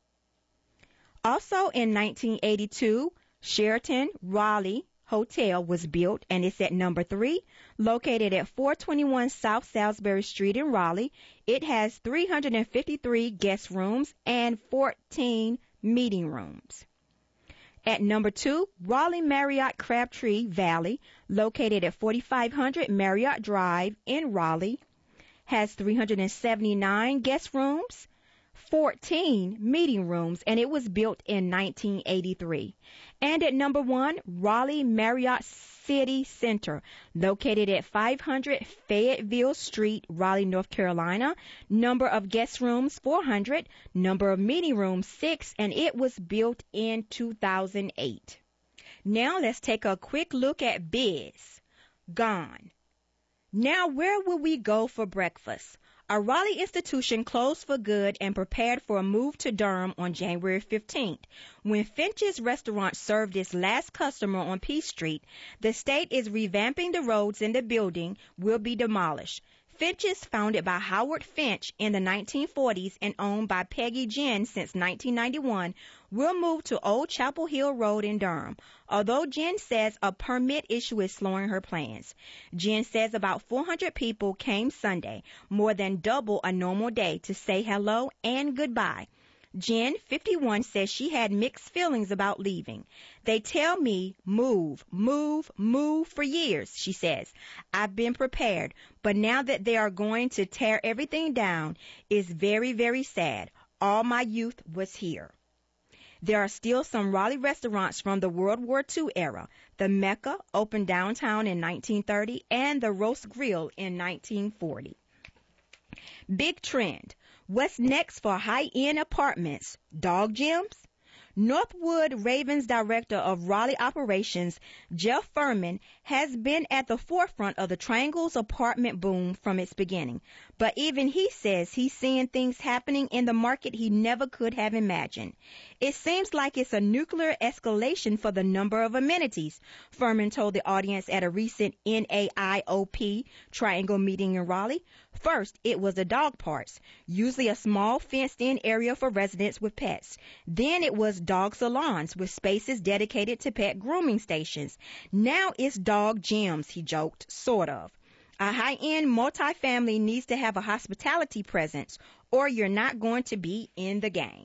Also in nineteen eighty-two, Sheraton Raleigh Hotel was built, and it's at number three, located at four twenty-one South Salisbury Street in Raleigh. It has three hundred fifty-three guest rooms and fourteen meeting rooms. At number two, Raleigh Marriott Crabtree Valley, located at forty-five hundred Marriott Drive in Raleigh, has three hundred seventy-nine guest rooms, fourteen meeting rooms, and it was built in nineteen eighty-three. And at number one, Raleigh Marriott City Center, located at five hundred Fayetteville Street, Raleigh, North Carolina. Number of guest rooms, four hundred. Number of meeting rooms, six, and it was built in two thousand eight. Now let's take a quick look at Biz. Gone. Now where will we go for breakfast? A Raleigh institution closed for good and prepared for a move to Durham on January fifteenth. When Finch's restaurant served its last customer on Peace Street, the state is revamping the roads in the building will be demolished. Finch's, founded by Howard Finch in the nineteen forties and owned by Peggy Ginn since nineteen ninety-one, will move to Old Chapel Hill Road in Durham, although Ginn says a permit issue is slowing her plans. Ginn says about four hundred people came Sunday, more than double a normal day, to say hello and goodbye. Jen, fifty-one, says she had mixed feelings about leaving. They tell me, move, move, move for years, she says. I've been prepared, but now that they are going to tear everything down is very, very sad. All my youth was here. There are still some Raleigh restaurants from the World War Two era. The Mecca opened downtown in nineteen thirty and the Roast Grill in nineteen forty. Big trend. What's next for high-end apartments? Dog gyms? Northwood Ravens Director of Raleigh Operations, Jeff Furman, has been at the forefront of the Triangle's apartment boom from its beginning. But even he says he's seeing things happening in the market he never could have imagined. It seems like it's a nuclear escalation for the number of amenities, Furman told the audience at a recent N A I O P Triangle meeting in Raleigh. First, it was the dog parks, usually a small fenced-in area for residents with pets. Then it was dog salons with spaces dedicated to pet grooming stations. Now it's dog gyms, he joked, sort of. A high-end multifamily needs to have a hospitality presence, or you're not going to be in the game.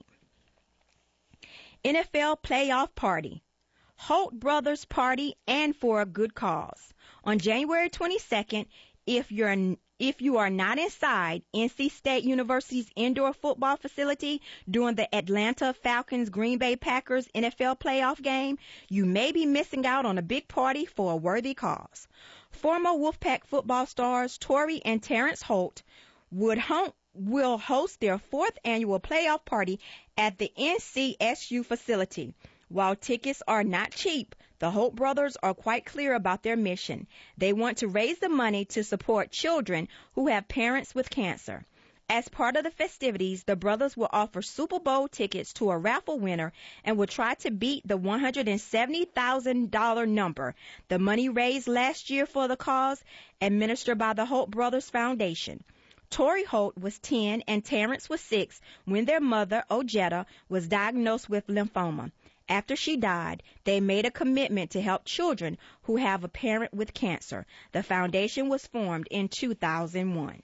N F L playoff party. Holt Brothers party and for a good cause. On January twenty-second, if you're if you are not inside N C State University's indoor football facility during the Atlanta Falcons Green Bay Packers N F L playoff game, you may be missing out on a big party for a worthy cause. Former Wolfpack football stars Torrey and Terrence Holt would home, will host their fourth annual playoff party at the N C S U facility. While tickets are not cheap, the Holt brothers are quite clear about their mission. They want to raise the money to support children who have parents with cancer. As part of the festivities, the brothers will offer Super Bowl tickets to a raffle winner and will try to beat the one hundred seventy thousand dollars number, the money raised last year for the cause, administered by the Holt Brothers Foundation. Torrey Holt was ten and Terrence was six when their mother, Ojetta, was diagnosed with lymphoma. After she died, they made a commitment to help children who have a parent with cancer. The foundation was formed in two thousand one.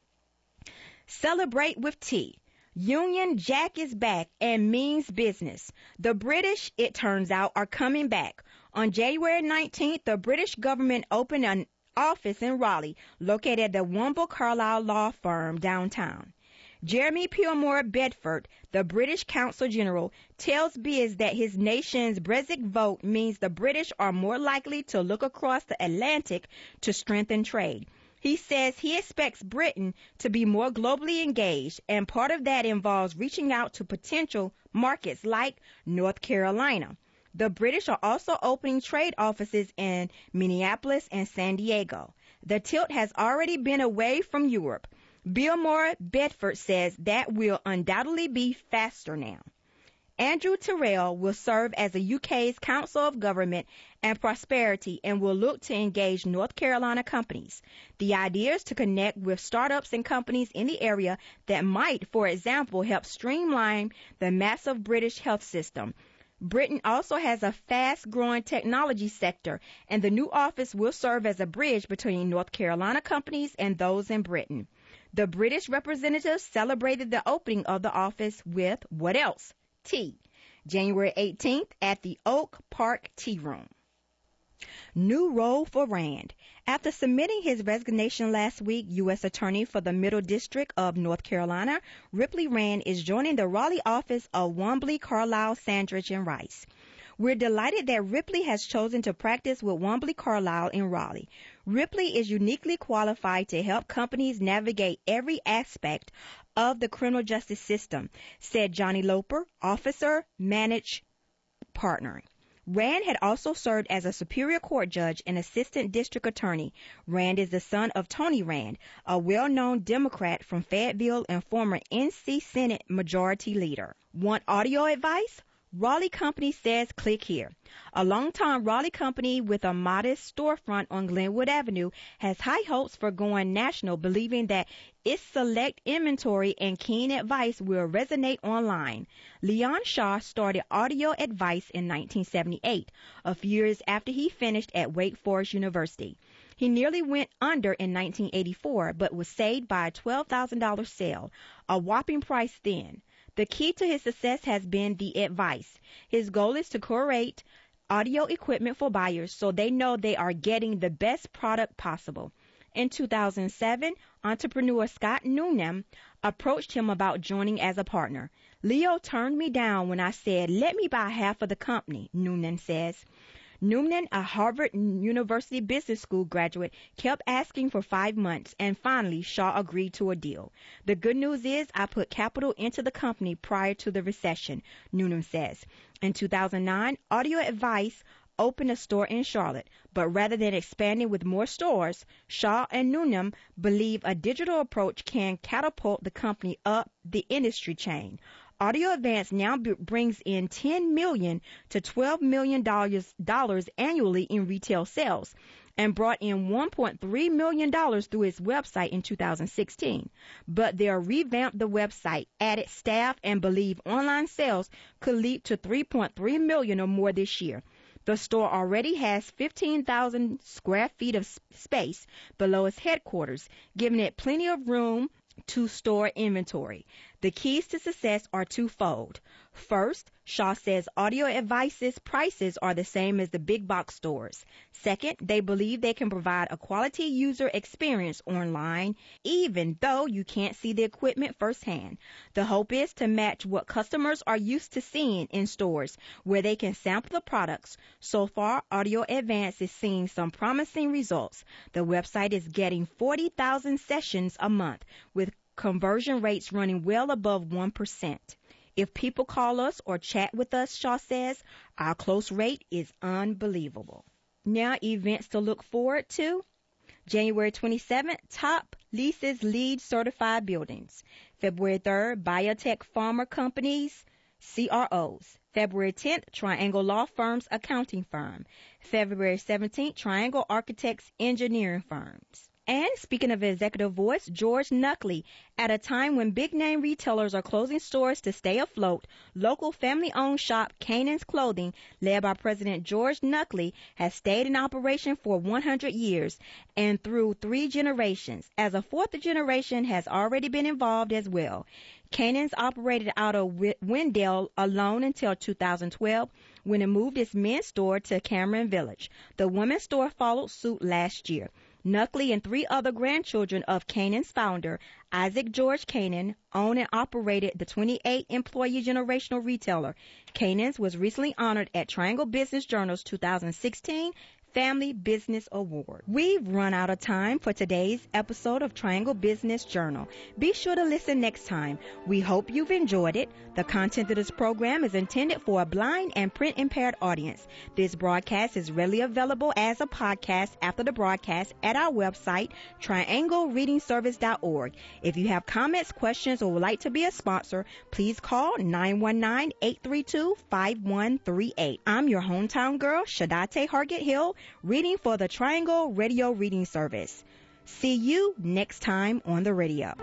Celebrate with tea. Union Jack is back and means business. The British, it turns out, are coming back. On January nineteenth, the British government opened an office in Raleigh, located at the Womble Carlyle Law Firm downtown. Jeremy Pilmore Bedford, the British Consul General, tells Biz that his nation's Brexit vote means the British are more likely to look across the Atlantic to strengthen trade. He says he expects Britain to be more globally engaged, and part of that involves reaching out to potential markets like North Carolina. The British are also opening trade offices in Minneapolis and San Diego. The tilt has already been away from Europe. Bilmore Bedford says that will undoubtedly be faster now. Andrew Terrell will serve as the U K's Council of Government and Prosperity and will look to engage North Carolina companies. The idea is to connect with startups and companies in the area that might, for example, help streamline the massive British health system. Britain also has a fast-growing technology sector, and the new office will serve as a bridge between North Carolina companies and those in Britain. The British representatives celebrated the opening of the office with, what else? Tea. January eighteenth at the Oak Park Tea Room. New role for Rand. After submitting his resignation last week, U S Attorney for the Middle District of North Carolina, Ripley Rand is joining the Raleigh office of Wombley, Carlyle, Sandridge, and Rice. We're delighted that Ripley has chosen to practice with Wombley Carlyle in Raleigh. Ripley is uniquely qualified to help companies navigate every aspect of the criminal justice system, said Johnny Loper, officer, managed partner. Rand had also served as a Superior Court judge and assistant district attorney. Rand is the son of Tony Rand, a well-known Democrat from Fayetteville and former N C Senate Majority Leader. Want audio advice? Raleigh Company says click here. A longtime Raleigh company with a modest storefront on Glenwood Avenue has high hopes for going national, believing that its select inventory and keen advice will resonate online. Leon Shaw started Audio Advice in nineteen seventy-eight, a few years after he finished at Wake Forest University. He nearly went under in nineteen eighty-four, but was saved by a twelve thousand dollars sale, a whopping price then. The key to his success has been the advice. His goal is to curate audio equipment for buyers so they know they are getting the best product possible. In two thousand seven, entrepreneur Scott Noonan approached him about joining as a partner. Leo turned me down when I said, "Let me buy half of the company," Noonan says. Noonan, a Harvard University Business School graduate, kept asking for five months, and finally Shaw agreed to a deal. The good news is I put capital into the company prior to the recession, Noonan says. In two thousand nine, Audio Advice opened a store in Charlotte, but rather than expanding with more stores, Shaw and Noonan believe a digital approach can catapult the company up the industry chain. Audio Advance now b- brings in ten million dollars to twelve million dollars dollars annually in retail sales and brought in one point three million dollars through its website in two thousand sixteen. But they'll revamp the website, added staff, and believe online sales could leap to three point three million dollars or more this year. The store already has fifteen thousand square feet of space below its headquarters, giving it plenty of room to store inventory. The keys to success are twofold. First, Shaw says Audio Advice's prices are the same as the big box stores. Second, they believe they can provide a quality user experience online, even though you can't see the equipment firsthand. The hope is to match what customers are used to seeing in stores, where they can sample the products. So far, Audio Advance is seeing some promising results. The website is getting forty thousand sessions a month, with conversion rates running well above one percent. If people call us or chat with us, Shaw says, our close rate is unbelievable. Now, events to look forward to. January twenty-seventh, Top leases LEED certified buildings. February third, biotech pharma companies, C R Os. February tenth, Triangle Law Firms accounting firm. February seventeenth, Triangle Architects engineering firms. And speaking of executive voice, George Nuckley. At a time when big-name retailers are closing stores to stay afloat, local family-owned shop Canaan's Clothing, led by President George Nuckley, has stayed in operation for one hundred years and through three generations, as a fourth generation has already been involved as well. Canaan's operated out of Wendell alone until two thousand twelve, when it moved its men's store to Cameron Village. The women's store followed suit last year. Nuckley and three other grandchildren of Canaan's founder, Isaac George Canaan, owned and operated the twenty-eight employee generational retailer. Canaan's was recently honored at Triangle Business Journal's two thousand sixteen Family Business Award. We've run out of time for today's episode of Triangle Business Journal. Be sure to listen next time. We hope you've enjoyed it. The content of this program is intended for a blind and print impaired audience. This broadcast is readily available as a podcast after the broadcast at our website, triangle reading service dot org. If you have comments, questions, or would like to be a sponsor, please call nine one nine, eight three two, five one three eight. I'm your hometown girl, Shadate Hargett Hill, reading for the Triangle Radio Reading Service. See you next time on the radio.